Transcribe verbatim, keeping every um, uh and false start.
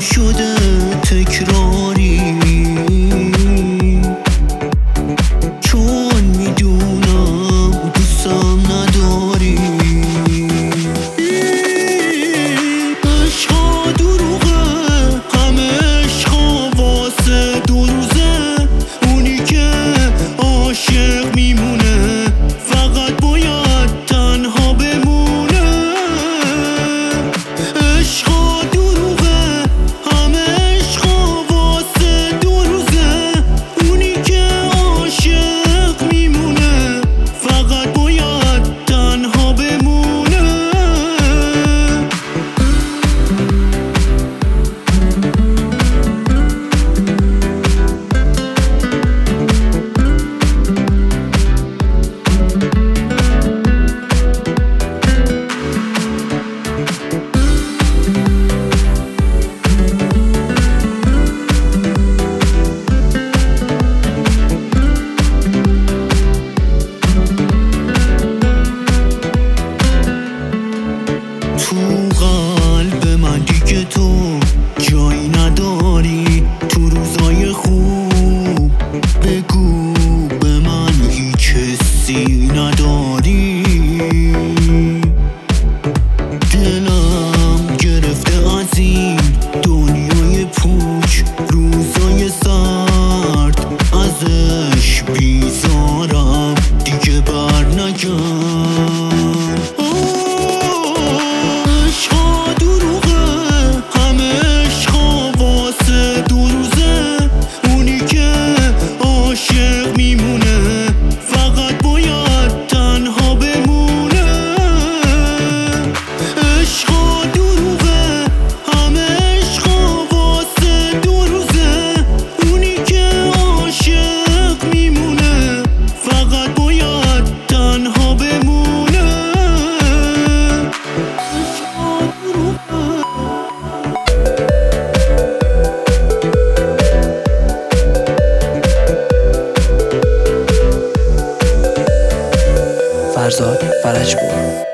شده تکراری، چون میدونم دوستم نداری. عشقا دروغه، همه عشقا واسه دو روزه. اونی که عاشق میمونه فقط باید تنها بمونه. عشقا دروغه، همه عشقا واسه دو روزه. اونی که عاشق میمونه فقط باید تنها بمونه. تو قلب من دیگه تو جایی نداری. تو روزای خوب بگو به من هیچ حسی نداری. دلم گرفته از این دنیای پوچ، روزای سرد ازش بیزارم دیگه بر نگرد. عشقا دروغه، همه عشقا واسه دو روزه. اونی که عاشق میمونه فقط باید تنها بمونه. عشقا دروغه، همه عشقا واسه دو روزه. اونی که عاشق میمونه فقط باید تنها بمونه. فرزاد فرجپور.